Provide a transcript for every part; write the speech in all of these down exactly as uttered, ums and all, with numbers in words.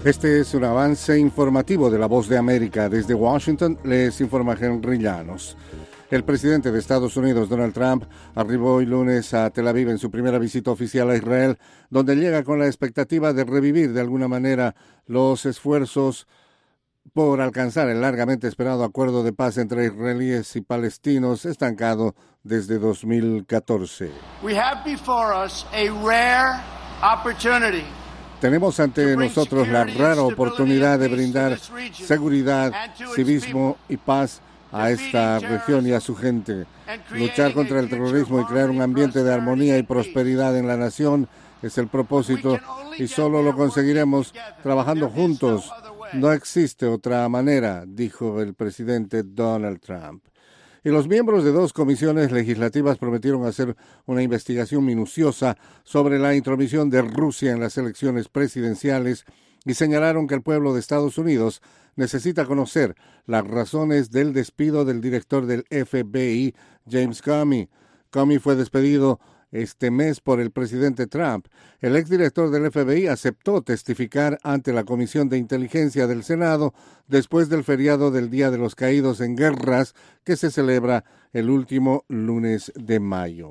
Este es un avance informativo de La Voz de América. Desde Washington les informa Henry Llanos. El presidente de Estados Unidos, Donald Trump, arribó hoy lunes a Tel Aviv en su primera visita oficial a Israel, donde llega con la expectativa de revivir de alguna manera los esfuerzos por alcanzar el largamente esperado acuerdo de paz entre israelíes y palestinos, estancado desde dos mil catorce. We have before us a rare opportunity. Tenemos ante nosotros la rara oportunidad de brindar seguridad, civismo y paz a esta región y a su gente. Luchar contra el terrorismo y crear un ambiente de armonía y prosperidad en la nación es el propósito y solo lo conseguiremos trabajando juntos. No existe otra manera, dijo el presidente Donald Trump. Y los miembros de dos comisiones legislativas prometieron hacer una investigación minuciosa sobre la intromisión de Rusia en las elecciones presidenciales y señalaron que el pueblo de Estados Unidos necesita conocer las razones del despido del director del F B I, James Comey. Comey fue despedido este mes por el presidente Trump. El exdirector del F B I aceptó testificar ante la Comisión de Inteligencia del Senado después del feriado del Día de los Caídos en Guerras que se celebra el último lunes de mayo.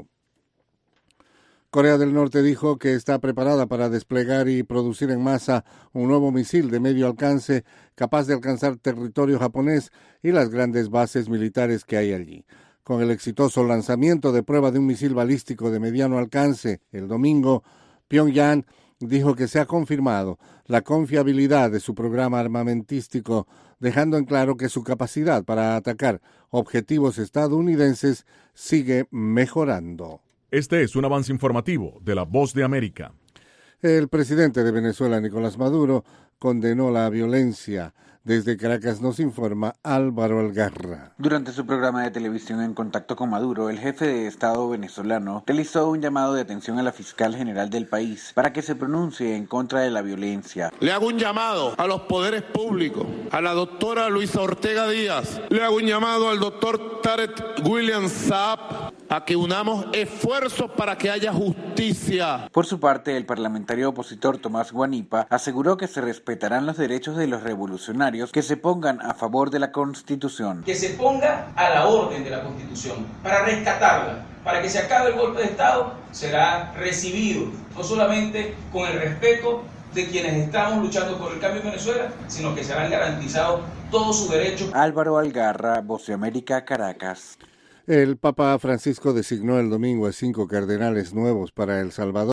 Corea del Norte dijo que está preparada para desplegar y producir en masa un nuevo misil de medio alcance capaz de alcanzar territorio japonés y las grandes bases militares que hay allí. Con el exitoso lanzamiento de prueba de un misil balístico de mediano alcance el domingo, Pyongyang dijo que se ha confirmado la confiabilidad de su programa armamentístico, dejando en claro que su capacidad para atacar objetivos estadounidenses sigue mejorando. Este es un avance informativo de La Voz de América. El presidente de Venezuela, Nicolás Maduro, condenó la violencia. Desde Caracas nos informa Álvaro Algarra. Durante su programa de televisión En Contacto con Maduro, el jefe de Estado venezolano realizó un llamado de atención a la fiscal general del país para que se pronuncie en contra de la violencia. Le hago un llamado a los poderes públicos, a la doctora Luisa Ortega Díaz, le hago un llamado al doctor Tarek William Saab a que unamos esfuerzos para que haya justicia. Por su parte, el parlamentario opositor Tomás Guanipa aseguró que se respetarán los derechos de los revolucionarios que se pongan a favor de la Constitución. Que se ponga a la orden de la Constitución para rescatarla, para que se acabe el golpe de Estado, será recibido no solamente con el respeto de quienes estamos luchando por el cambio en Venezuela, sino que serán garantizados todos sus derechos. Álvaro Algarra, Voz de América, Caracas. El Papa Francisco designó el domingo a cinco cardenales nuevos para El Salvador.